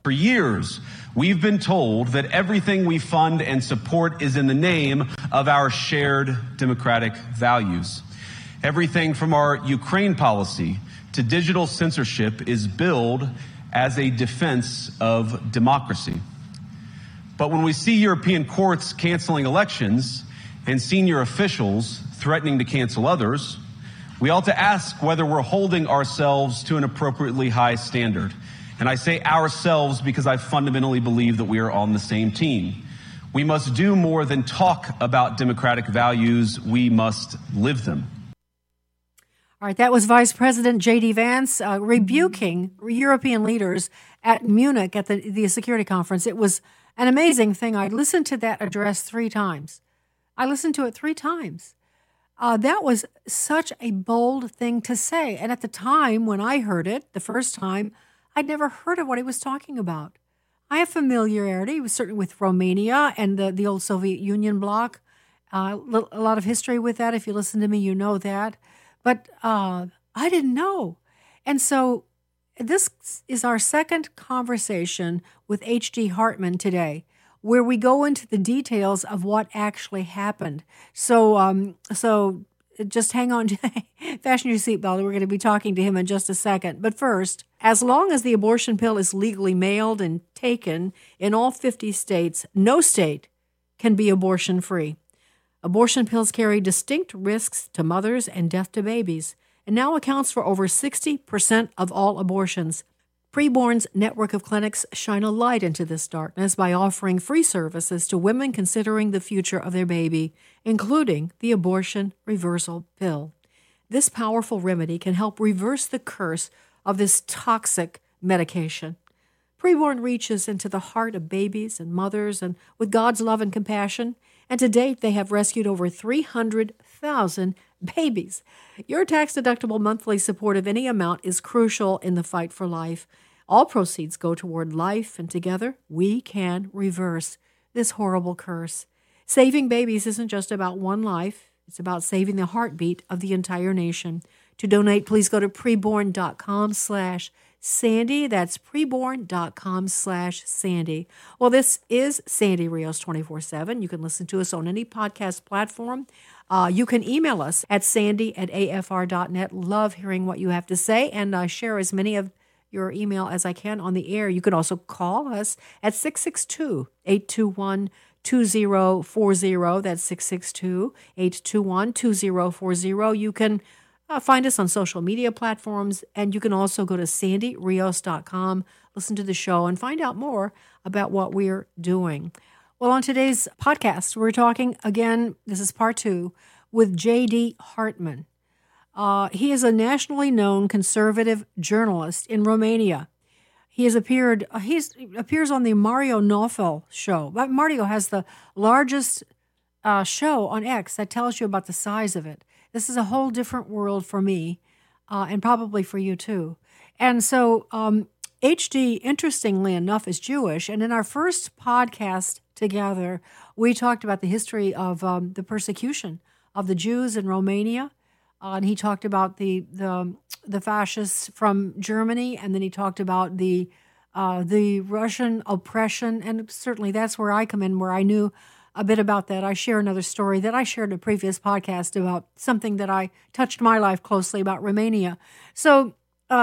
For years, we've been told that everything we fund and support is in the name of our shared democratic values. Everything from our Ukraine policy to digital censorship is billed as a defense of democracy. But when we see European courts canceling elections and senior officials threatening to cancel others, we ought to ask whether we're holding ourselves to an appropriately high standard. And I say ourselves because I fundamentally believe that we are on the same team. We must do more than talk about democratic values. We must live them. All right, that was Vice President J.D. Vance rebuking European leaders at Munich at the Security Conference. It was an amazing thing. I listened to that address 3 times. I listened to it 3 times. That was such a bold thing to say. And at the time when I heard it the first time, I'd never heard of what he was talking about. I have familiarity, certainly with Romania and the old Soviet Union bloc. A lot of history with that. If you listen to me, you know that. But I didn't know. And so this is our second conversation with H.D. Hartman today, where we go into the details of what actually happened. So just hang on, fasten your seatbelt. We're going to be talking to him in just a second. But first, as long as the abortion pill is legally mailed and taken in all 50 states, no state can be abortion-free. Abortion pills carry distinct risks to mothers and death to babies, and now accounts for over 60% of all abortions. Preborn's network of clinics shine a light into this darkness by offering free services to women considering the future of their baby, including the abortion reversal pill. This powerful remedy can help reverse the curse of this toxic medication. Preborn reaches into the heart of babies and mothers and with God's love and compassion, and to date they have rescued over 300,000 babies. Your tax-deductible monthly support of any amount is crucial in the fight for life. All proceeds go toward life, and together we can reverse this horrible curse. Saving babies isn't just about one life. It's about saving the heartbeat of the entire nation. To donate, please go to preborn.com/Sandy. That's preborn.com/Sandy. Well, this is Sandy Rios 24/7. You can listen to us on any podcast platform. You can email us at sandy@afr.net. Love hearing what you have to say, and share as many of your email as I can on the air. You can also call us at 662-821-2040. That's 662-821-2040. You can find us on social media platforms, and you can also go to sandyrios.com, listen to the show, and find out more about what we're doing. Well, on today's podcast, we're talking again, this is part 2, with J.D. Hartman. He is a nationally known conservative journalist in Romania. He appears on the Mario Nawfal show. Mario has the largest show on X that tells you about the size of it. This is a whole different world for me, and probably for you too. And so HD, interestingly enough, is Jewish. And in our first podcast together, we talked about the history of the persecution of the Jews in Romania. And he talked about the fascists from Germany, and then he talked about the Russian oppression, and certainly that's where I come in, where I knew a bit about that. I share another story that I shared in a previous podcast about something that I touched my life closely about Romania. So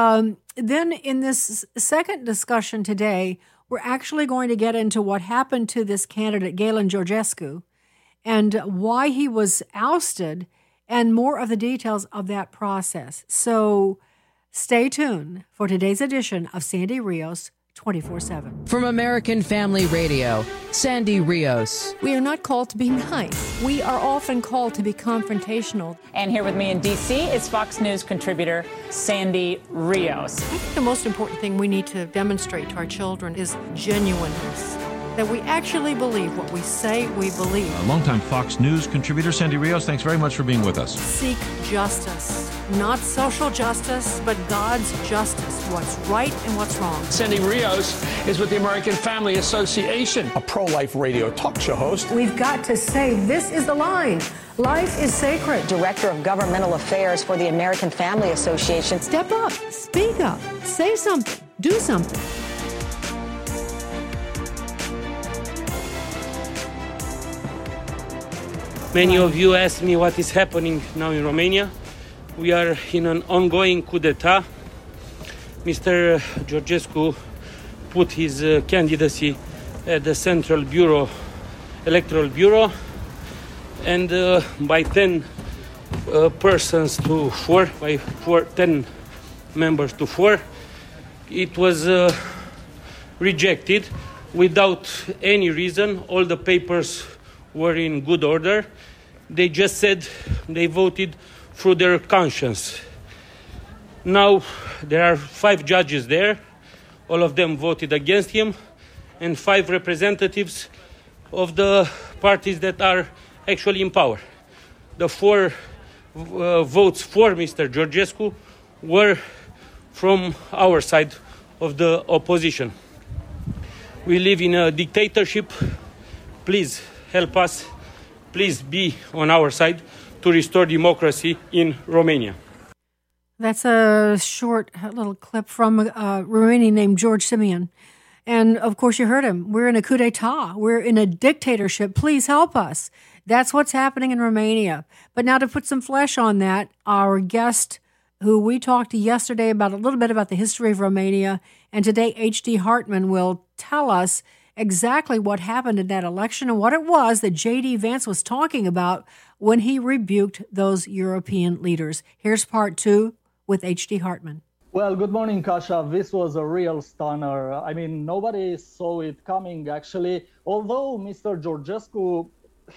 then in this second discussion today, we're actually going to get into what happened to this candidate, Galen Georgescu, and why he was ousted, and more of the details of that process. So stay tuned for today's edition of Sandy Rios 24/7. From American Family Radio, Sandy Rios. We are not called to be nice. We are often called to be confrontational. And here with me in D.C. is Fox News contributor Sandy Rios. I think the most important thing we need to demonstrate to our children is genuineness. That we actually believe what we say we believe. Longtime Fox News contributor Sandy Rios, thanks very much for being with us. Seek justice. Not social justice, but God's justice. What's right and what's wrong. Sandy Rios is with the American Family Association, a pro-life radio talk show host. We've got to say, this is the line. Life is sacred. Director of Governmental Affairs for the American Family Association. Step up. Speak up. Say something. Do something. Many of you ask me what is happening now in Romania. We are in an ongoing coup d'etat. Mr. Georgescu put his candidacy at the Central Bureau, Electoral Bureau, and by 10 persons to 4, by 10 members to 4, it was rejected without any reason. All the papers were in good order. They just said they voted through their conscience. Now there are 5 judges there. All of them voted against him, and 5 representatives of the parties that are actually in power. The 4 votes for Mr. Georgescu were from our side of the opposition. We live in a dictatorship. Please help us. Please be on our side to restore democracy in Romania. That's a short little clip from a Romanian named George Simeon. And of course, you heard him. We're in a coup d'etat. We're in a dictatorship. Please help us. That's what's happening in Romania. But now to put some flesh on that, our guest, who we talked to yesterday about a little bit about the history of Romania, and today H.D. Hartman will tell us exactly what happened in that election and what it was that J.D. Vance was talking about when he rebuked those European leaders. Here's part 2 with H.D. Hartman. Well, good morning, Kasia. This was a real stunner. I mean, nobody saw it coming, actually. Although Mr. Georgescu,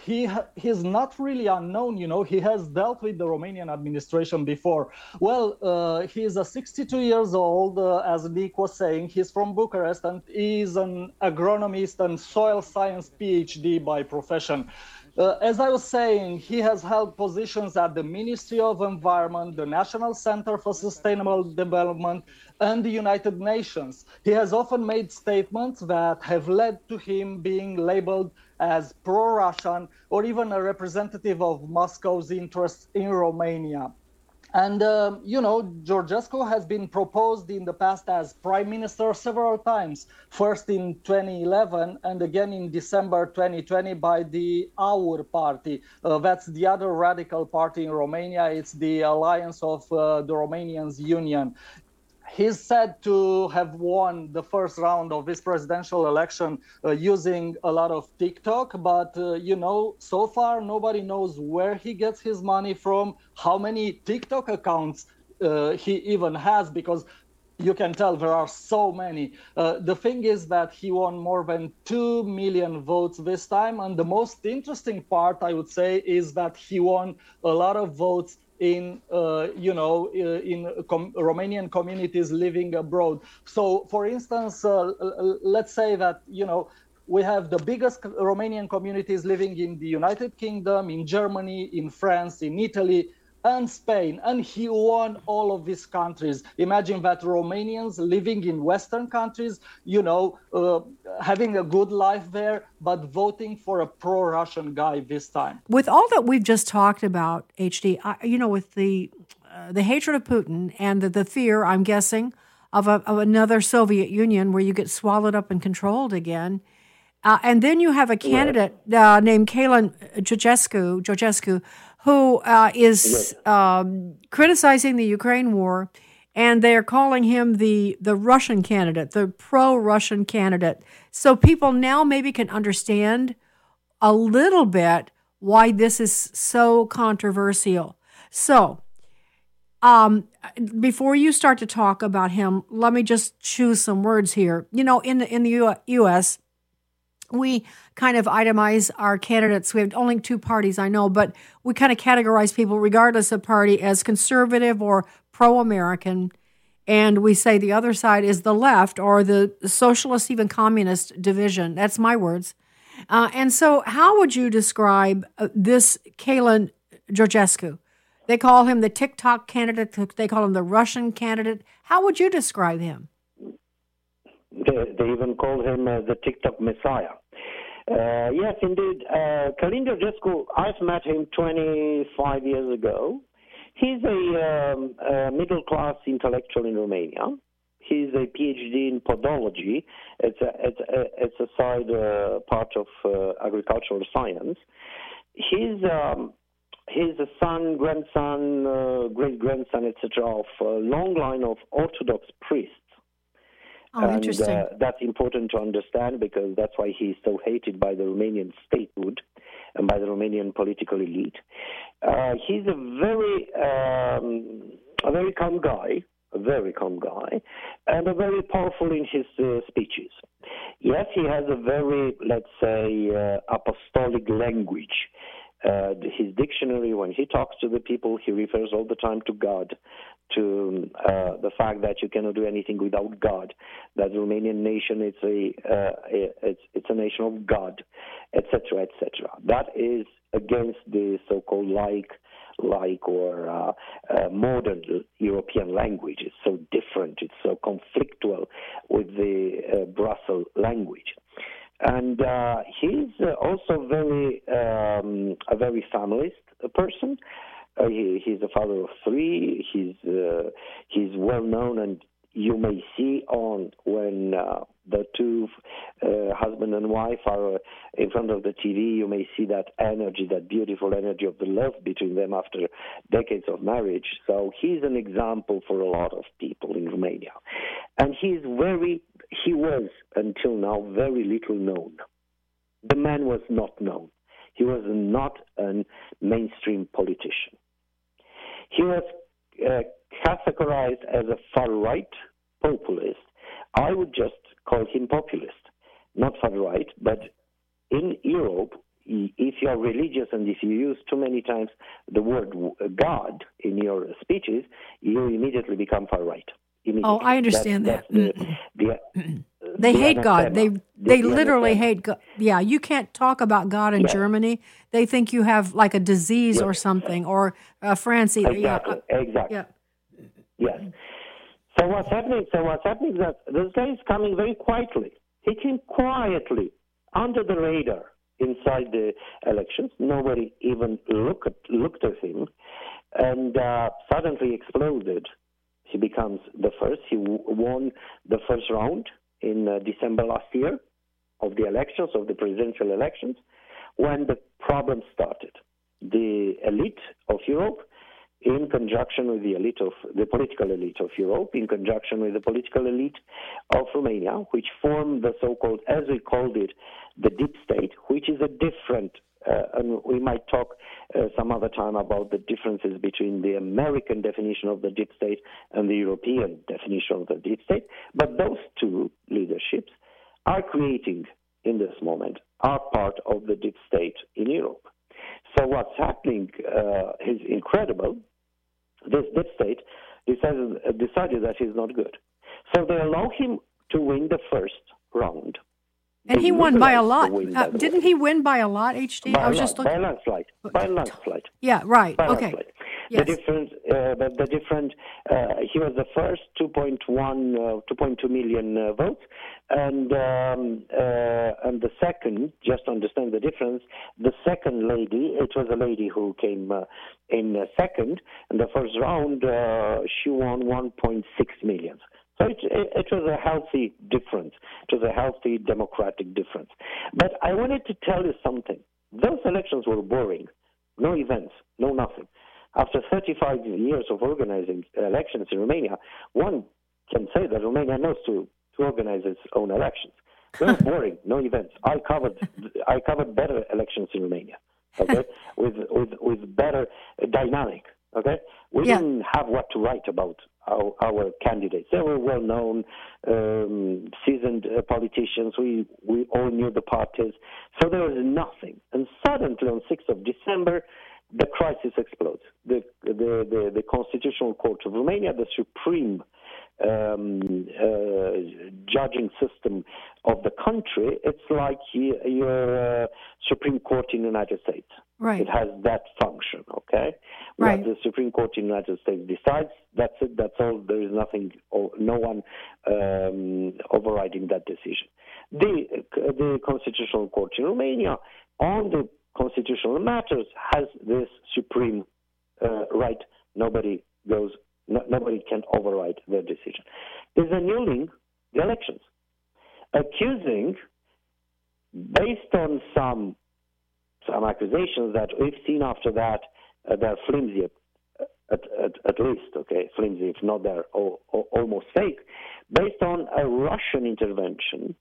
he's not really unknown, you know. He has dealt with the Romanian administration before. Well, he's 62 years old, as Nick was saying. He's from Bucharest, and he's an agronomist and soil science PhD by profession. As I was saying, he has held positions at the Ministry of Environment, the National Center for Sustainable Development, and the United Nations. He has often made statements that have led to him being labeled as pro-Russian or even a representative of Moscow's interests in Romania. And, Georgescu has been proposed in the past as prime minister several times, first in 2011 and again in December 2020 by the AUR party. That's the other radical party in Romania. It's the Alliance of the Romanians Union. He's said to have won the first round of this presidential election using a lot of TikTok, but, so far nobody knows where he gets his money from, how many TikTok accounts he even has, because you can tell there are so many. The thing is that he won more than 2 million votes this time, and the most interesting part, I would say, is that he won a lot of votes in Romanian communities living abroad. So, for instance, let's say that, we have the biggest Romanian communities living in the United Kingdom, in Germany, in France, in Italy, and Spain. And he won all of these countries. Imagine that Romanians living in Western countries, having a good life there, but voting for a pro-Russian guy this time. With all that we've just talked about, HD, with the hatred of Putin and the fear, I'm guessing, of another Soviet Union where you get swallowed up and controlled again. And then you have a candidate named Kalin Georgescu, who is criticizing the Ukraine war, and they're calling him the Russian candidate, the pro-Russian candidate. So people now maybe can understand a little bit why this is so controversial. So before you start to talk about him, let me just choose some words here. In the U.S., we kind of itemize our candidates. We have only 2 parties, I know, but we kind of categorize people regardless of party as conservative or pro-American. And we say the other side is the left or the socialist, even communist division. That's my words. And so how would you describe this Kalin Georgescu? They call him the TikTok candidate. They call him the Russian candidate. How would you describe him? They even call him the TikTok Messiah. Yes, indeed. Kalin Georgescu, I've met him 25 years ago. He's a middle-class intellectual in Romania. He's a PhD in podology. It's a side part of agricultural science. he's a son, grandson, great-grandson, etc., of a long line of Orthodox priests. Oh, and interesting. That's important to understand because that's why he's so hated by the Romanian statehood and by the Romanian political elite. He's a very calm guy, and a very powerful in his speeches. Yes, he has a very, let's say, apostolic language. His dictionary, when he talks to the people, he refers all the time to God, to the fact that you cannot do anything without God, that the Romanian nation it's a nation of God, etc., etc. That is against the so-called like or modern European language. It's so different. It's so conflictual with the Brussels language. And he's also a very familist person. He's a father of three. He's well known, and you may see when the two husband and wife are in front of the TV, you may see that energy, that beautiful energy of the love between them after decades of marriage. So he's an example for a lot of people in Romania. And he was, until now, very little known. The man was not known. He was not a mainstream politician. He was categorized as a far-right populist. I would just call him populist, not far-right, but in Europe, if you are religious and if you use too many times the word God in your speeches, you immediately become far-right. Oh, I understand that. They hate God. They literally hate God. Yeah, you can't talk about God in Germany. They think you have like a disease or something, or France either. Exactly. Yeah. Yes. So what's happening is that this guy is coming very quietly. He came quietly under the radar inside the elections. Nobody even looked at him, and suddenly exploded. He becomes the first. He won the first round in December last year of the elections, of the presidential elections, when the problem started. The elite of Europe, in conjunction with the political elite of Europe, in conjunction with the political elite of Romania, which formed the so-called, as we called it, the deep state, which is a different, and we might talk some other time about the differences between the American definition of the deep state and the European definition of the deep state. But those two leaderships are creating, in this moment, are part of the deep state in Europe. So what's happening is incredible. This deep state decided that he's not good. So they allow him to win the first round. And he won by a lot. Didn't he win by a lot, HD? By a landslide. By a landslide. Yeah, right. By Okay. landslide. Yes. The different, he was the first 2.2 million votes, and the second, just to understand the difference, the second lady, it was a lady who came in second, in the first round, she won 1.6 million. So it was a healthy difference. It was a healthy democratic difference. But I wanted to tell you something. Those elections were boring. No events, no nothing. After 35 years of organizing elections in Romania, one can say that Romania knows to organize its own elections. They were boring, no events. I covered better elections in Romania, okay, with better dynamic. Okay, we didn't have what to write about our candidates. They were well-known, seasoned politicians. We all knew the parties, so there was nothing. And suddenly, on 6th of December, the crisis explodes. The Constitutional Court of Romania, the supreme judging system of the country, it's like your Supreme Court in the United States. Right. It has that function, okay? Right. The Supreme Court in the United States decides, that's it, that's all. There is nothing, no one overriding that decision. The Constitutional Court in Romania, on the constitutional matters, has this supreme right. Nobody can override their decision. Is annulling the elections, accusing, based on some some accusations that we've seen after that, they're flimsy at least, okay, flimsy, if not they're almost fake, based on a Russian intervention,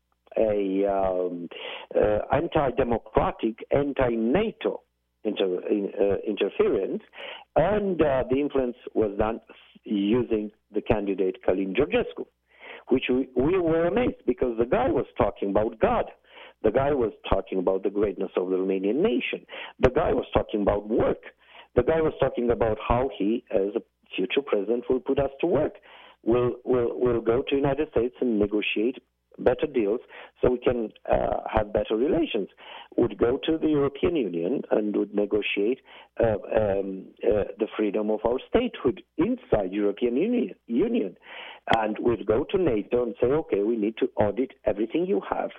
anti-democratic, anti-NATO interference, and the influence was done using the candidate Călin Georgescu, which we were amazed because the guy was talking about God. The guy was talking about the greatness of the Romanian nation. The guy was talking about work. The guy was talking about how he, as a future president, will put us to work. We'll go to the United States and negotiate better deals so we can have better relations. Would go to the European Union and would negotiate the freedom of our statehood inside European Union. And would go to NATO and say, okay, we need to audit everything you have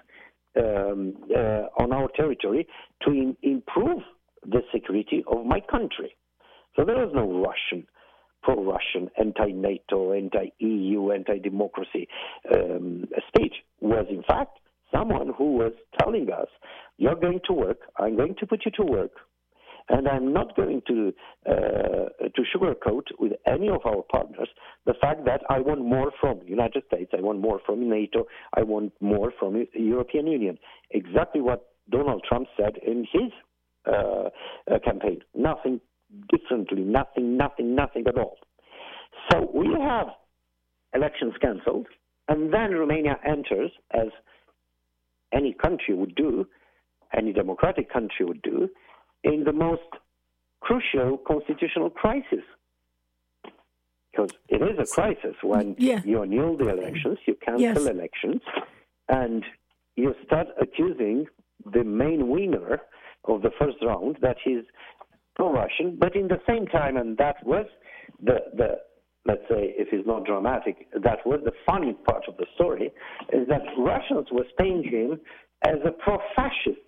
on our territory to improve the security of my country. So there was no pro-Russian, anti-NATO, anti-EU, anti-democracy speech. Was in fact someone who was telling us, you're going to work, I'm going to put you to work, and I'm not going to sugarcoat with any of our partners the fact that I want more from the United States, I want more from NATO, I want more from the European Union. Exactly what Donald Trump said in his campaign. Nothing differently, nothing at all. So we have elections cancelled, and then Romania enters, as any country would do, any democratic country would do, in the most crucial constitutional crisis. Because it is a crisis when you annul the elections, you cancel elections, and you start accusing the main winner of the first round that he's pro-Russian, but in the same time, and that was the let's say, if it's not dramatic, that was the funny part of the story, is that Russians were paying him as a pro-fascist.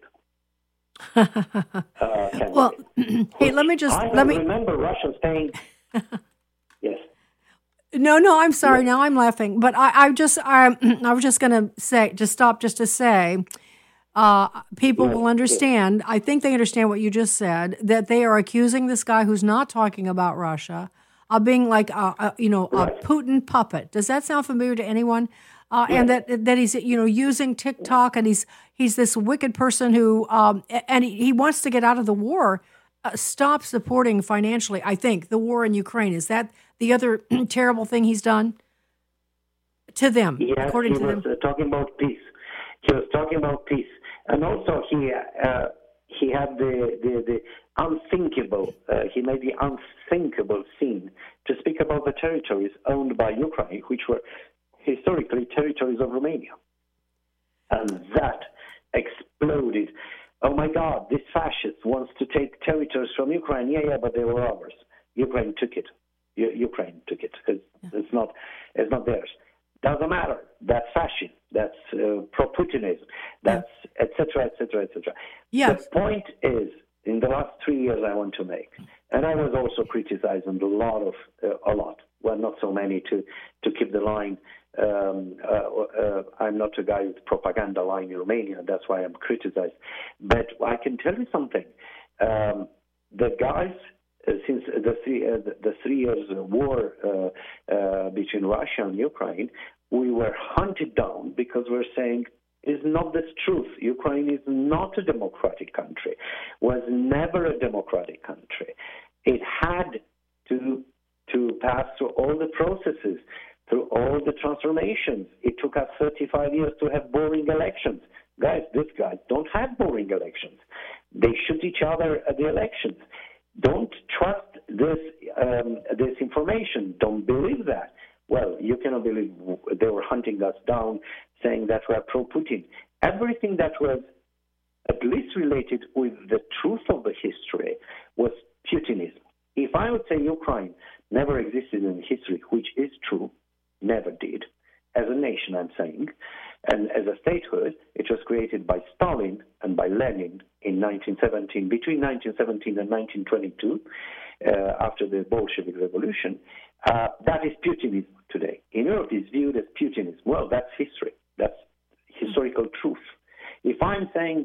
Well, hey, let me remember Russians saying yes. No, I'm sorry. Yes. Now I'm laughing, but I was just going to say, people will understand. I think they understand what you just said, that they are accusing this guy who's not talking about Russia of being like a Putin puppet. Does that sound familiar to anyone? And that he's using TikTok, and he's this wicked person who and he wants to get out of the war. Stop supporting financially, I think, the war in Ukraine. Is that the other terrible thing he's done to them? Yes, according to them, he was talking about peace. He was talking about peace, and also he had the unthinkable. He made the unthinkable scene to speak about the territories owned by Ukraine, which were historically territories of Romania, and that exploded. Oh my God, this fascist wants to take territories from Ukraine. Yeah, but they were ours. Ukraine took it. Ukraine took it. It's not theirs. Doesn't matter. That's fascism. That's pro-Putinism. That's etc. Yes. The point is, in the last 3 years, I want to make, and I was also criticized on a lot. Well, not so many to keep the line. I'm not a guy with propaganda line in Romania. That's why I'm criticized. But I can tell you something. The guys, since the 3 years war between Russia and Ukraine, we were hunted down because we're saying, is not this truth? Ukraine is not a democratic country, was never a democratic country. It had to pass through all the processes, through all the transformations. It took us 35 years to have boring elections. Guys, these guys don't have boring elections. They shoot each other at the elections. Don't trust this information. Don't believe that. Well, you cannot believe they were hunting us down, saying that we are pro-Putin. Everything that was at least related with the truth of the history was Putinism. If I would say Ukraine never existed in history, which is true, never did, as a nation, I'm saying, and as a statehood, it was created by Stalin and by Lenin in 1917, between 1917 and 1922, after the Bolshevik Revolution. That is Putinism today. In Europe, it's viewed as Putinism. Well, that's history. That's historical truth. If I'm saying that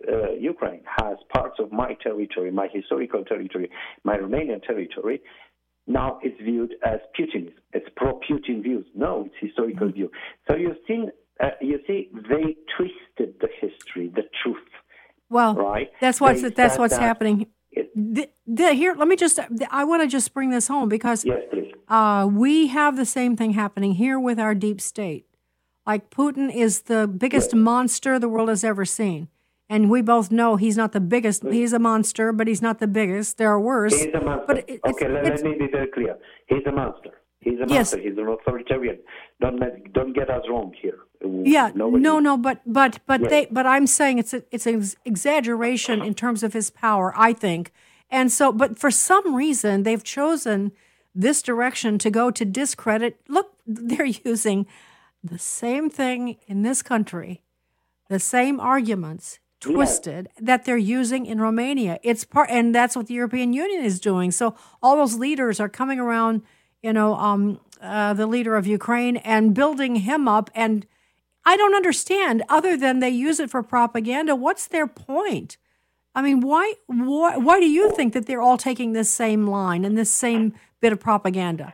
Ukraine has parts of my territory, my historical territory, my Romanian territory, now it's viewed as Putinism. It's pro-Putin views. No, it's historical view. So you see, they twisted the history, the truth. Well, right? That's what's happening. Here, let me I want to just bring this home because yes, please. We have the same thing happening here with our deep state. Like Putin is the biggest monster the world has ever seen. And we both know he's not the biggest. He's a monster, but he's not the biggest. There are worse. He's a monster. Let me be very clear. He's a monster. He's a monster. He's an authoritarian. Don't get us wrong here. Yeah, no, but I'm saying it's an exaggeration in terms of his power, I think. And so, but for some reason, they've chosen this direction to go to discredit. Look, they're using the same thing in this country, the same arguments twisted that they're using in Romania. And that's what the European Union is doing. So all those leaders are coming around, the leader of Ukraine and building him up. And I don't understand, other than they use it for propaganda. What's their point? I mean, why do you think that they're all taking this same line and this same bit of propaganda?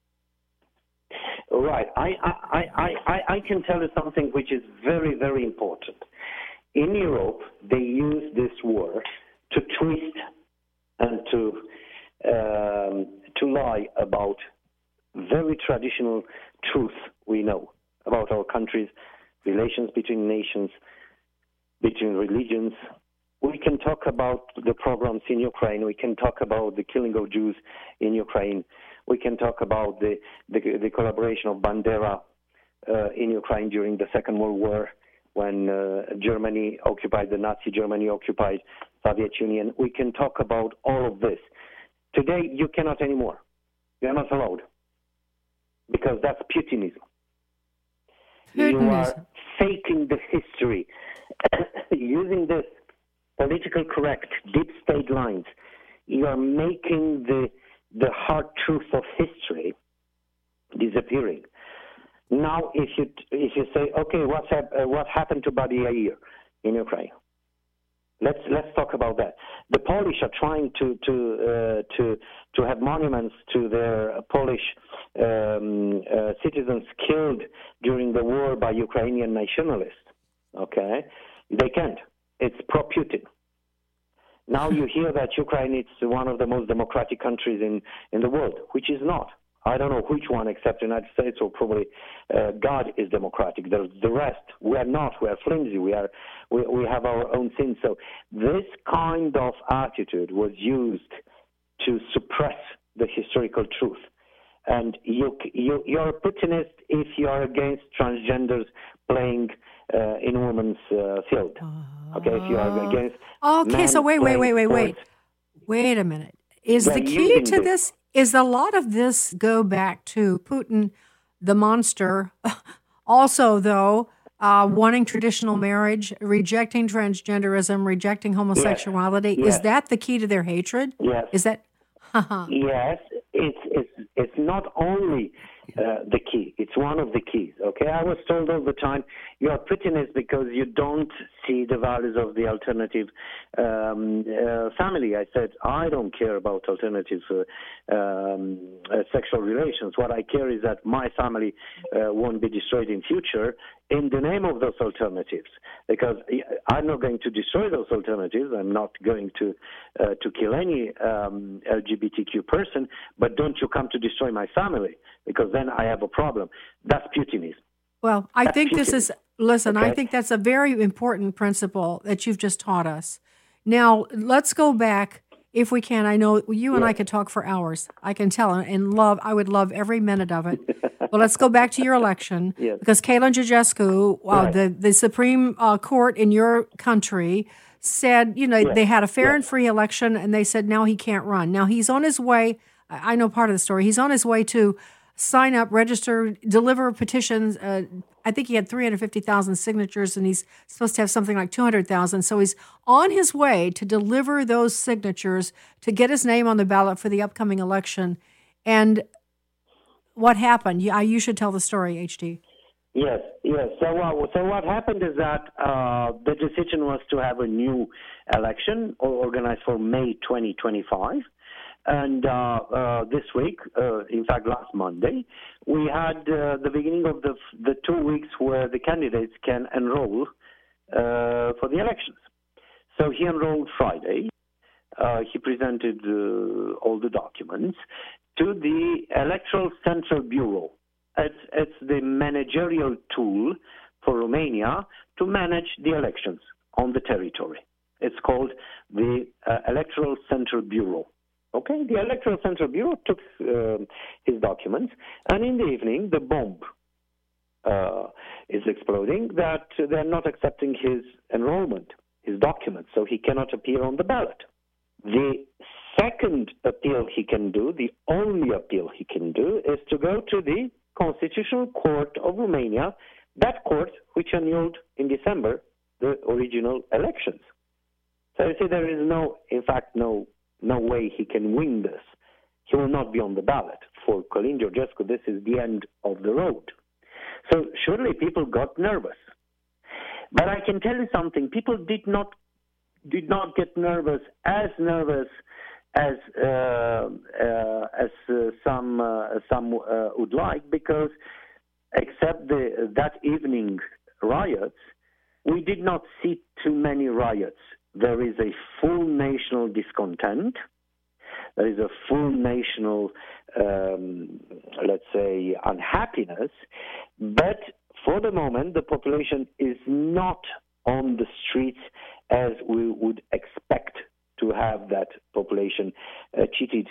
Right. I can tell you something which is very, very important. In Europe, they use this war to twist and to lie about very traditional truth we know about our countries, relations between nations, between religions. We can talk about the pogroms in Ukraine. We can talk about the killing of Jews in Ukraine. We can talk about the collaboration of Bandera in Ukraine during the Second World War, when Germany occupied, the Nazi Germany occupied Soviet Union. We can talk about all of this. Today, you cannot anymore. You are not allowed. Because that's Putinism. You are faking the history. Using this political correct, deep state lines, you are making the hard truth of history disappearing. Now, if you say, okay, what happened to Badi Yair in Ukraine? Let's talk about that. The Polish are trying to have monuments to their Polish citizens killed during the war by Ukrainian nationalists. Okay, they can't. It's pro-Putin. Now you hear that Ukraine is one of the most democratic countries in the world, which is not. I don't know which one except the United States, or probably God is democratic. The rest, we are not. We are flimsy. We have our own sins. So this kind of attitude was used to suppress the historical truth. And you're a Putinist if you are against transgenders playing in women's field. Okay, if you are against. Okay, so wait. Wait a minute. Is the key to this? Is a lot of this go back to Putin, the monster, also, though, wanting traditional marriage, rejecting transgenderism, rejecting homosexuality? Yes. Is that the key to their hatred? Yes. Is that? Yes, it's not only the key. It's one of the keys, okay? I was told all the time, you are Putinist because you don't see the values of the alternative family. I said, I don't care about alternative sexual relations. What I care is that my family won't be destroyed in future in the name of those alternatives. Because I'm not going to destroy those alternatives. I'm not going to kill any LGBTQ person, but don't you come to destroy my family, because then I have a problem. That's Putinism. Well, I think this is, listen, okay. I think that's a very important principle that you've just taught us. Now, let's go back, if we can. I know you and I could talk for hours. I can tell, I would love every minute of it. Well, let's go back to your election, because Kalin Georgescu, the Supreme Court in your country, said, they had a fair and free election, and they said now he can't run. Now, he's on his way. I know part of the story. He's on his way to sign up, register, deliver petitions. I think he had 350,000 signatures, and he's supposed to have something like 200,000. So he's on his way to deliver those signatures to get his name on the ballot for the upcoming election. And what happened? You should tell the story, HD. Yes. So what happened is that the decision was to have a new election organized for May 2025. And this week, in fact, last Monday, we had the beginning of the 2 weeks where the candidates can enroll for the elections. So he enrolled Friday. He presented all the documents to the Electoral Central Bureau. It's the managerial tool for Romania to manage the elections on the territory. It's called the Electoral Central Bureau. Okay, the Electoral Central Bureau took his documents, and in the evening, the bomb is exploding that they're not accepting his enrollment, his documents, so he cannot appear on the ballot. The second appeal he can do, the only appeal he can do, is to go to the Constitutional Court of Romania, that court which annulled in December the original elections. So you see, there is no way he can win this. He will not be on the ballot. For Călin Georgescu, this is the end of the road. So surely people got nervous. But I can tell you something, people did not get nervous as some would like, because except that evening riots, we did not see too many riots. There is a full national discontent. There is a full national, let's say, unhappiness. But for the moment, the population is not on the streets as we would expect to have that population cheated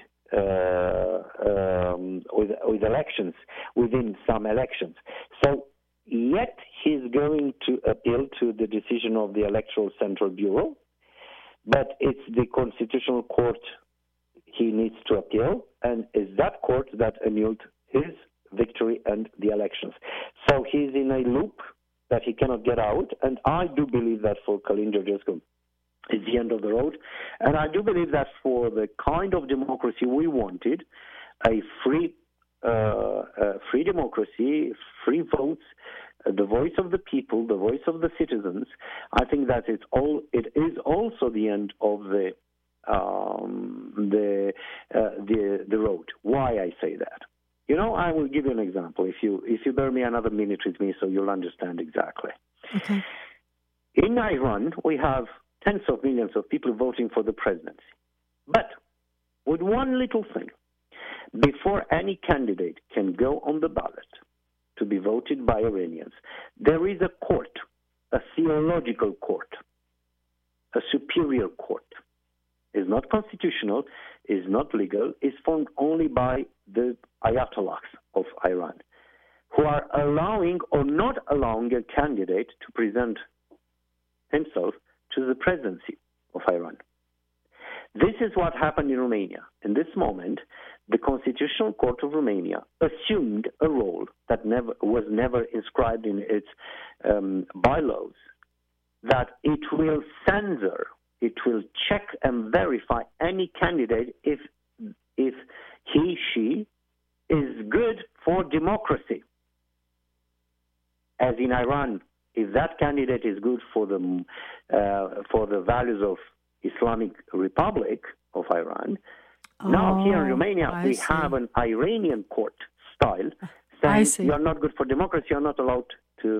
with elections, within some elections. So yet he's going to appeal to the decision of the Electoral Central Bureau, but it's the Constitutional Court he needs to appeal, and it's that court that annulled his victory and the elections. So he's in a loop that he cannot get out, and I do believe that for Călin Georgescu, it's the end of the road. And I do believe that for the kind of democracy we wanted, a free democracy, free votes, the voice of the people, the voice of the citizens, I think that it is also the end of the road. Why I say that? You know, I will give you an example. If you bear me another minute with me, so you'll understand exactly. Okay. In Iran, we have tens of millions of people voting for the presidency. But with one little thing, before any candidate can go on the ballot to be voted by Iranians, there is a court, a theological court, a superior court. It's not constitutional, is not legal, is formed only by the ayatollahs of Iran, who are allowing or not allowing a candidate to present himself to the presidency of Iran. This is what happened in Romania. In this moment, the Constitutional Court of Romania assumed a role that was never inscribed in its bylaws, that it will censor, it will check and verify any candidate if she is good for democracy. As in Iran, if that candidate is good for the values of Islamic Republic of Iran, now here in Romania we have an Iranian court style saying you're not good for democracy, you're not allowed to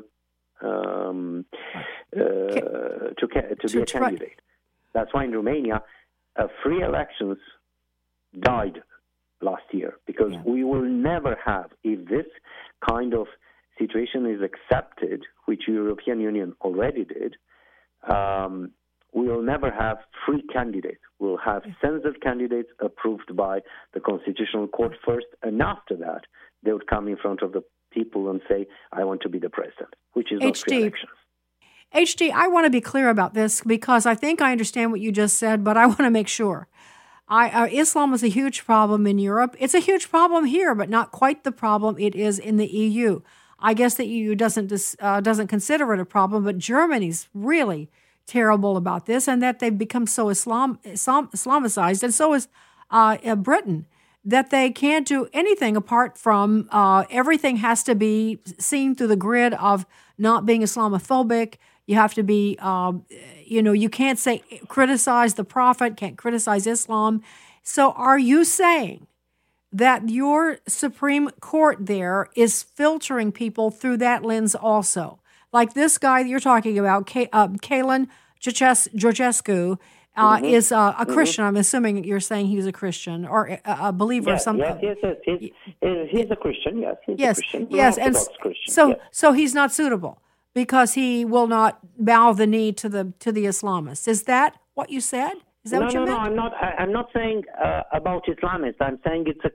be a candidate. That's why in Romania, free elections died last year, because we will never have, if this kind of situation is accepted, which the European Union already did, we will never have free candidates. We'll have censored candidates approved by the Constitutional Court first, and after that, they would come in front of the people and say, I want to be the president, which is not free elections. HD, I want to be clear about this, because I think I understand what you just said, but I want to make sure. Islam is a huge problem in Europe. It's a huge problem here, but not quite the problem it is in the EU. I guess the EU doesn't consider it a problem, but Germany's really terrible about this, and that they've become so Islamicized, and so is Britain. that they can't do anything apart from everything has to be seen through the grid of not being Islamophobic. You have to be, you can't criticize the Prophet, can't criticize Islam. So are you saying that your Supreme Court there is filtering people through that lens also? Like this guy that you're talking about, Kalin Georgescu, is a Christian. I'm assuming you're saying he was a Christian or a believer of some kind. Yes. He's a Christian, yes. He's a Christian. Yes, and Christian, so he's not suitable because he will not bow the knee to the Islamists. Is that what you said? Is that what you meant? No, I'm not saying about Islamists. I'm saying it's a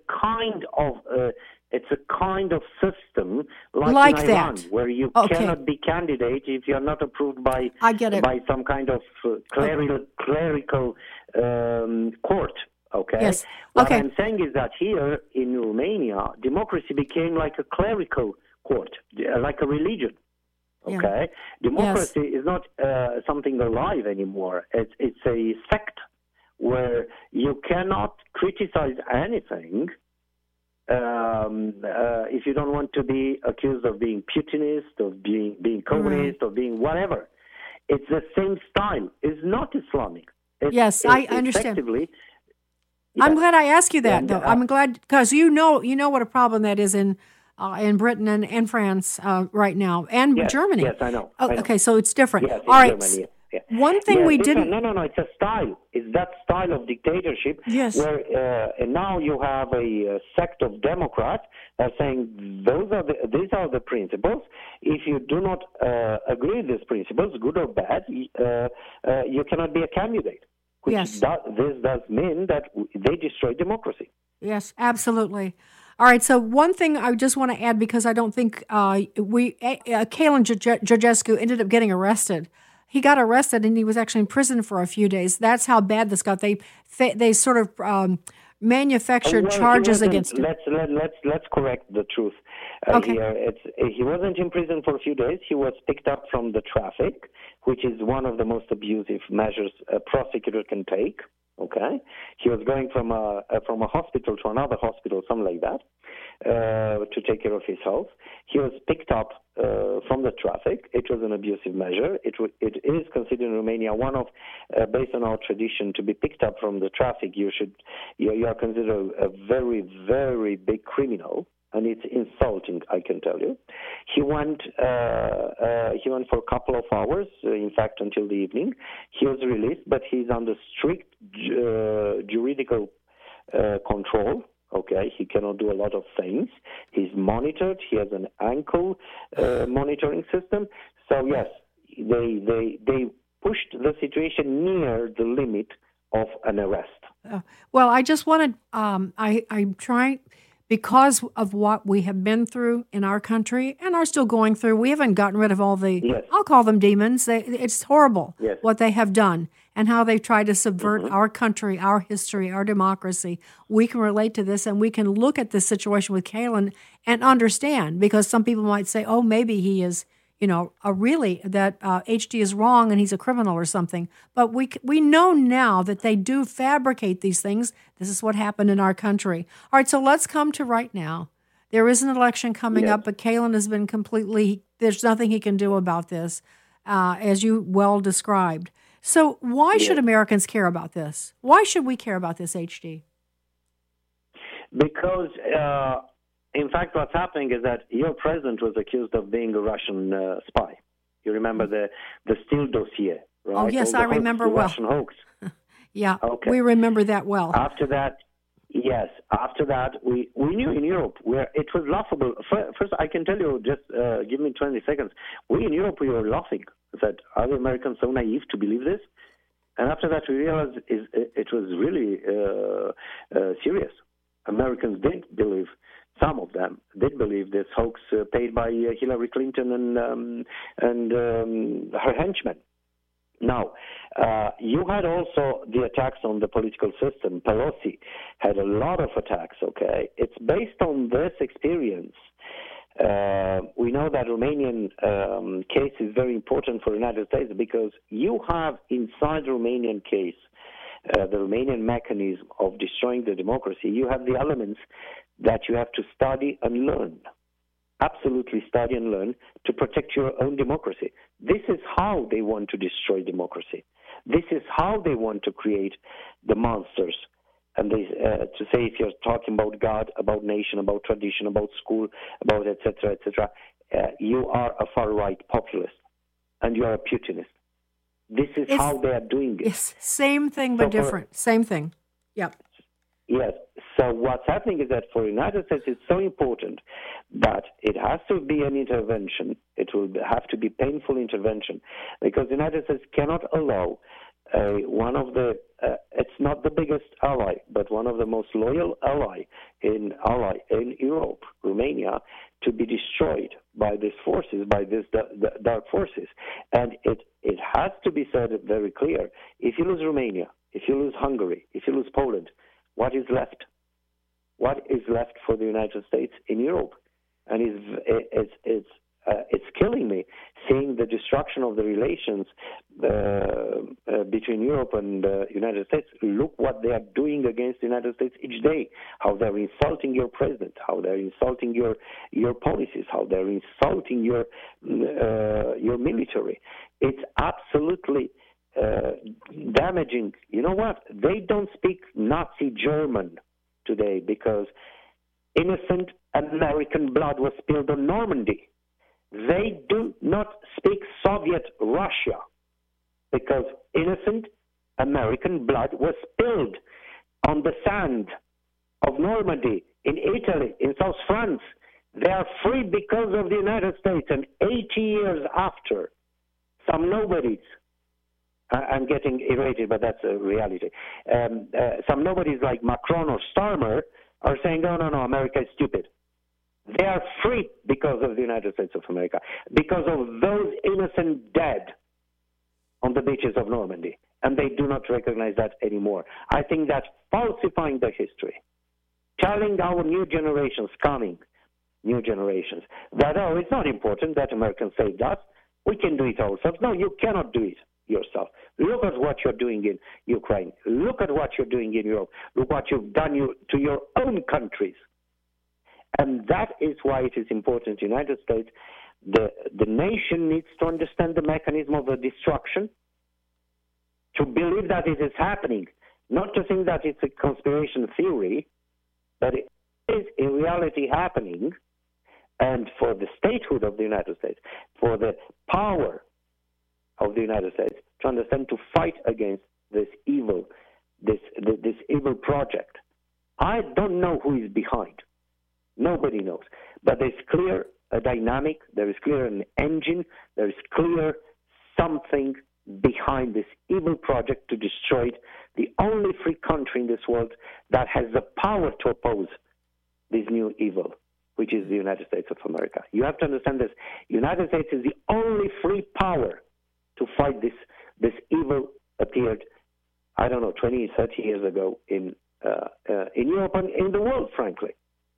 kind of system like in Iran, where you cannot be candidate if you're not approved by some kind of clerical court. Okay. Yes. What I'm saying is that here in Romania, democracy became like a clerical court, like a religion. Okay, democracy is not something alive anymore. It's a sect where you cannot criticize anything if you don't want to be accused of being Putinist, of being communist, of being whatever. It's the same style. It's not Islamic. I understand. I'm glad I asked you that, though. I'm glad because you know what a problem that is in Britain and France right now, and Germany. Yes, I know. Okay, so it's different. Yes, all right. Germany, One thing we didn't. No. It's a style. It's that style of dictatorship. Yes. Where and now you have a sect of Democrats that are saying these are the principles. If you do not agree with these principles, good or bad, you cannot be a candidate. This does mean that they destroy democracy. Yes, absolutely. All right, so one thing I just want to add, because I don't think Kalin Georgescu ended up getting arrested. He got arrested and he was actually in prison for a few days. That's how bad this got. They sort of manufactured charges against him. Let's correct the truth. He wasn't in prison for a few days. He was picked up from the traffic, which is one of the most abusive measures a prosecutor can take. Okay, he was going from a hospital to another hospital, something like that, to take care of his health. He was picked up from the traffic. It was an abusive measure. It is considered in Romania one of, based on our tradition, to be picked up from the traffic. You are considered a very, very big criminal. And it's insulting, I can tell you. He went for a couple of hours, in fact, until the evening. He was released, but he's under strict juridical control. Okay, he cannot do a lot of things. He's monitored. He has an ankle monitoring system. So yes, they pushed the situation near the limit of an arrest. Well, I just wanted. I'm trying. Because of what we have been through in our country and are still going through, we haven't gotten rid of all the, I'll call them demons. It's horrible what they have done and how they've tried to subvert our country, our history, our democracy. We can relate to this and we can look at this situation with Kalin and understand, because some people might say, oh, maybe he is, really that HD is wrong and he's a criminal or something. But we know now that they do fabricate these things. This is what happened in our country. All right, so let's come to right now. There is an election coming up, but Kalin has been there's nothing he can do about this, as you well described. So why should Americans care about this? Why should we care about this, HD? Because... in fact, what's happening is that your president was accused of being a Russian spy. You remember the Steele dossier, right? Oh, yes, I remember well. Russian hoax. Yeah, we remember that well. After that, we knew in Europe where it was laughable. First, I can tell you, just give me 20 seconds. We in Europe, we were laughing. That are the Americans so naive to believe this? And after that, we realized it was really serious. Americans did believe. Some of them did believe this hoax paid by Hillary Clinton and her henchmen. Now, you had also the attacks on the political system. Pelosi had a lot of attacks, okay? It's based on this experience. We know that Romanian case is very important for the United States because you have inside the Romanian case the Romanian mechanism of destroying the democracy, you have the elements that you have to study and learn. Absolutely study and learn to protect your own democracy. This is how they want to destroy democracy. This is how they want to create the monsters. And they, to say, if you're talking about God, about nation, about tradition, about school, about etc., you are a far-right populist, and you are a Putinist. This is how they are doing it. Yes, same thing but different. Same thing. Yep. Yes. So what's happening is that for the United States, it's so important that it has to be an intervention. It will have to be painful intervention, because the United States cannot allow one of the, it's not the biggest ally, but one of the most loyal ally in Europe, Romania, to be destroyed by these forces, by these dark forces. And it has to be said very clear, if you lose Romania, if you lose Hungary, if you lose Poland, what is left? What is left for the United States in Europe? And it's killing me seeing the destruction of the relations between Europe and the United States. Look what they are doing against the United States each day, how they're insulting your president, how they're insulting your policies, how they're insulting your military. It's absolutely damaging. You know what? They don't speak Nazi German today because innocent American blood was spilled on Normandy. They do not speak Soviet Russia because innocent American blood was spilled on the sand of Normandy, in Italy, in South France. They are free because of the United States, and 80 years after, some nobodies, I'm getting irritated, but that's a reality. Some nobodies like Macron or Starmer are saying, no, America is stupid. They are free because of the United States of America, because of those innocent dead on the beaches of Normandy, and they do not recognize that anymore. I think that's falsifying the history, telling our new generations, that, oh, it's not important that Americans saved us. We can do it ourselves. No, you cannot do it yourself. Look at what you're doing in Ukraine. Look at what you're doing in Europe. Look what you've done to your own countries. And that is why it is important in the United States. The nation needs to understand the mechanism of the destruction, to believe that it is happening, not to think that it's a conspiracy theory, but it is in reality happening. And for the statehood of the United States, for the power of the United States to understand, to fight against this evil, this evil project. I don't know who is behind. Nobody knows. But there's clear a dynamic, there is clear an engine, there is clear something behind this evil project to destroy the only free country in this world that has the power to oppose this new evil, which is the United States of America. You have to understand this. The United States is the only free power to fight this evil appeared, 20, 30 years ago in Europe and in the world, frankly.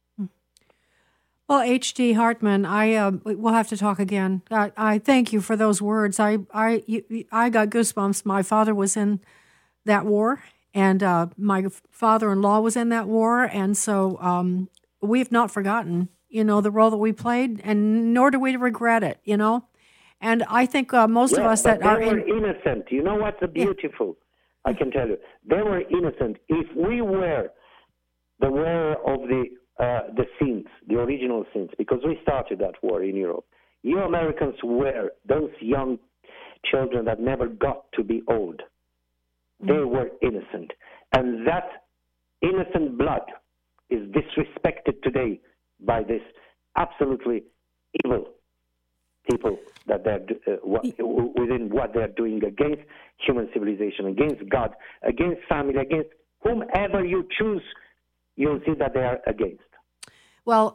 Well, H.D. Hartman, we'll have to talk again. I thank you for those words. I got goosebumps. My father was in that war, and my father-in-law was in that war, and so we have not forgotten, the role that we played, and nor do we regret it, And I think most of us that are innocent. You know what's beautiful? I can tell you, they were innocent. If we were the wearer of the sins, the original sins, because we started that war in Europe. You Americans were those young children that never got to be old. They were innocent. And that innocent blood is disrespected today by this absolutely evil people that they're within what they're doing against human civilization, against God, against family, against whomever you choose, you'll see that they are against. Well,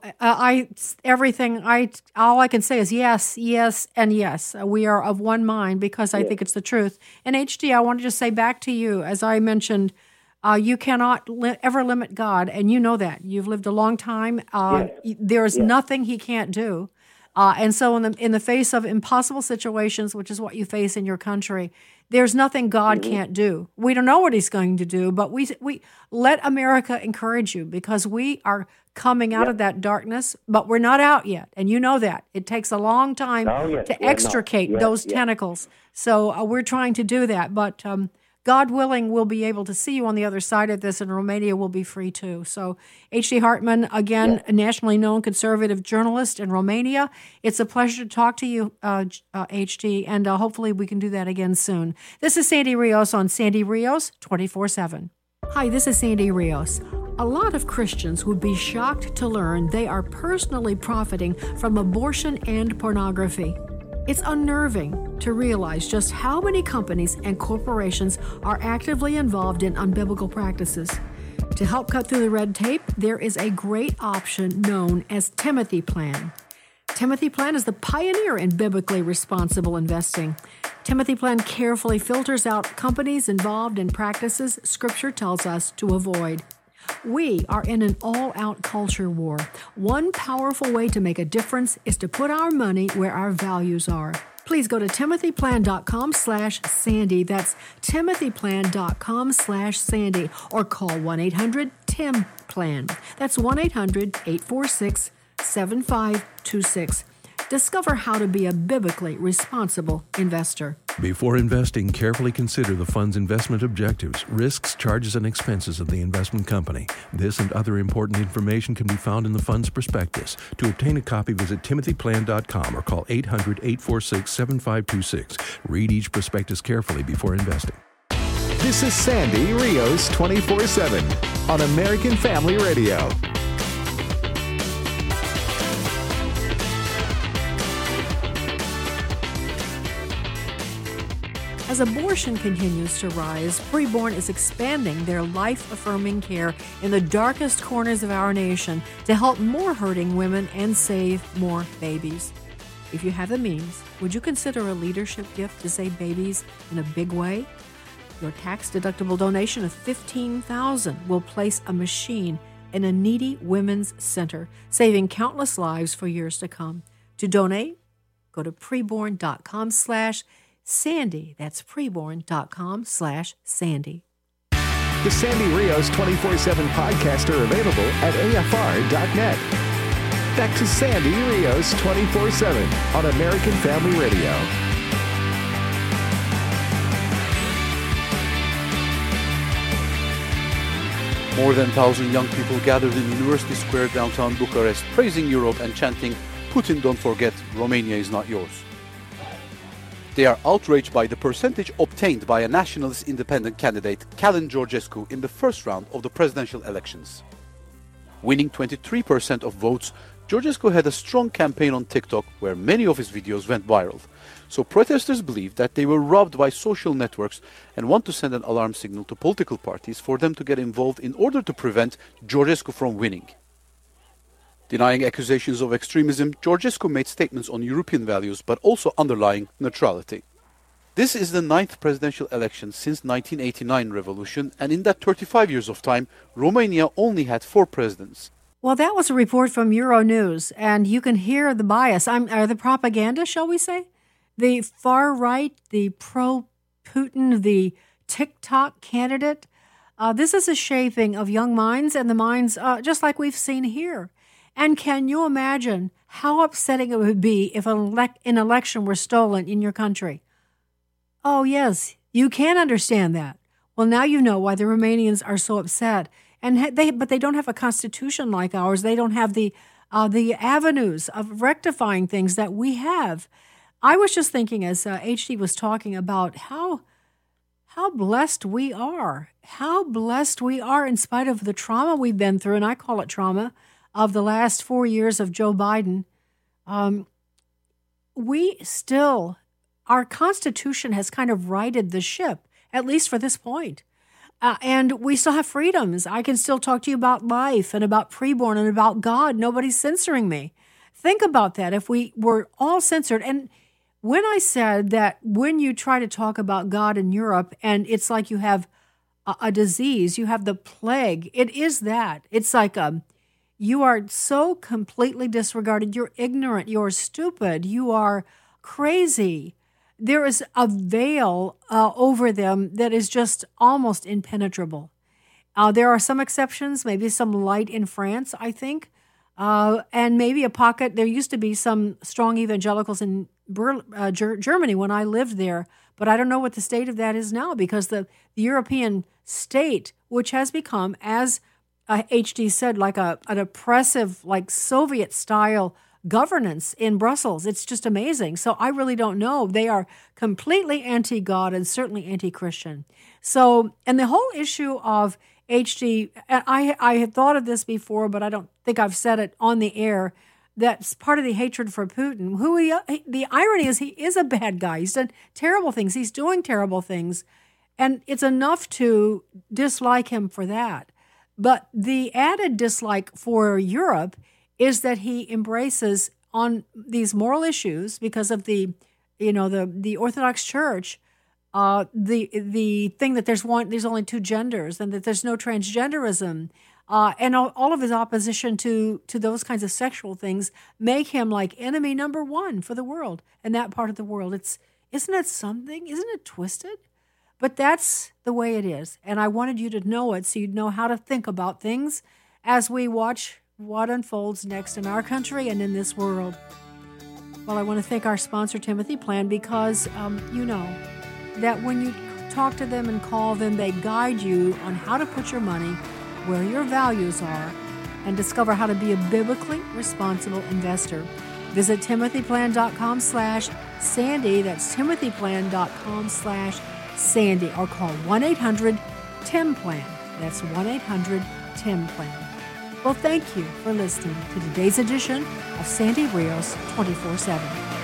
all I can say is yes, yes, and yes. We are of one mind because I think it's the truth. And HD, I want to just say back to you, as I mentioned, you cannot ever limit God, and you know that. You've lived a long time. There is nothing He can't do. And so in the face of impossible situations, which is what you face in your country, There's nothing God can't do. We don't know what he's going to do, but we let America encourage you, because we are coming out of that darkness, but we're not out yet. And you know that. It takes a long time to extricate those tentacles. So we're trying to do that. But God willing, we'll be able to see you on the other side of this, and Romania will be free too. So H.D. Hartman, again, a nationally known conservative journalist in Romania. It's a pleasure to talk to you, H.D., and hopefully we can do that again soon. This is Sandy Rios on Sandy Rios 24/7. Hi, this is Sandy Rios. A lot of Christians would be shocked to learn they are personally profiting from abortion and pornography. It's unnerving to realize just how many companies and corporations are actively involved in unbiblical practices. To help cut through the red tape, there is a great option known as Timothy Plan. Timothy Plan is the pioneer in biblically responsible investing. Timothy Plan carefully filters out companies involved in practices Scripture tells us to avoid. We are in an all-out culture war. One powerful way to make a difference is to put our money where our values are. Please go to timothyplan.com/Sandy. That's timothyplan.com/Sandy, or call 1-800-TIM-PLAN. That's 1-800-846-7526. Discover how to be a biblically responsible investor. Before investing, carefully consider the fund's investment objectives, risks, charges, and expenses of the investment company. This and other important information can be found in the fund's prospectus. To obtain a copy, visit timothyplan.com or call 800-846-7526. Read each prospectus carefully before investing. This is Sandy Rios 24/7 on American Family Radio. As abortion continues to rise, Preborn is expanding their life-affirming care in the darkest corners of our nation to help more hurting women and save more babies. If you have the means, would you consider a leadership gift to save babies in a big way? Your tax-deductible donation of $15,000 will place a machine in a needy women's center, saving countless lives for years to come. To donate, go to preborn.com/Sandy. That's preborn.com/Sandy. The Sandy Rios 24/7 podcast are available at AFR.net. Back to Sandy Rios 24/7 on American Family Radio. More than 1,000 young people gathered in University Square downtown Bucharest, praising Europe and chanting, "Putin, don't forget, Romania is not yours." They are outraged by the percentage obtained by a nationalist independent candidate, Calin Georgescu, in the first round of the presidential elections. Winning 23% of votes, Georgescu had a strong campaign on TikTok where many of his videos went viral. So protesters believe that they were robbed by social networks and want to send an alarm signal to political parties for them to get involved in order to prevent Georgescu from winning. Denying accusations of extremism, Georgescu made statements on European values but also underlying neutrality. This is the 9th presidential election since 1989 revolution, and in that 35 years of time, Romania only had 4 presidents. Well, that was a report from Euronews, and you can hear the bias, or the propaganda, shall we say? The far right, the pro-Putin, the TikTok candidate. This is a shaping of young minds and the minds just like we've seen here. And can you imagine how upsetting it would be if an election were stolen in your country? Oh, yes, you can understand that. Well, now you know why the Romanians are so upset. But they don't have a constitution like ours. They don't have the avenues of rectifying things that we have. I was just thinking as H.D. was talking about how blessed we are. How blessed we are in spite of the trauma we've been through, and I call it trauma, of the last 4 years of Joe Biden. Our Constitution has kind of righted the ship, at least for this point. And we still have freedoms. I can still talk to you about life and about preborn and about God. Nobody's censoring me. Think about that. If we were all censored. And when I said that when you try to talk about God in Europe and it's like you have a disease, you have the plague, it is that. It's like you are so completely disregarded. You're ignorant. You're stupid. You are crazy. there is a veil over them that is just almost impenetrable. There are some exceptions, maybe some light in France, I think, and maybe a pocket. There used to be some strong evangelicals in Germany when I lived there, but I don't know what the state of that is now, because the European state, which has become, as HD said, like an oppressive, like Soviet-style governance in Brussels. It's just amazing. So I really don't know. They are completely anti-God and certainly anti-Christian. So, and the whole issue of HD, I had thought of this before, but I don't think I've said it on the air. That's part of the hatred for Putin. The irony is he is a bad guy. He's done terrible things. He's doing terrible things. And it's enough to dislike him for that. But the added dislike for Europe is that he embraces on these moral issues because of the Orthodox Church, the thing that there's only two genders and that there's no transgenderism, and all of his opposition to those kinds of sexual things make him like enemy number one for the world and that part of the world. Isn't it something? Isn't it twisted? But that's the way it is, and I wanted you to know it so you'd know how to think about things as we watch what unfolds next in our country and in this world. Well, I want to thank our sponsor, Timothy Plan, because you know that when you talk to them and call them, they guide you on how to put your money where your values are and discover how to be a biblically responsible investor. Visit timothyplan.com/Sandy. That's timothyplan.com/Sandy, or call 1-800-TIM-PLAN. That's 1-800-TIM-PLAN. Well, thank you for listening to today's edition of Sandy Rios 24/7.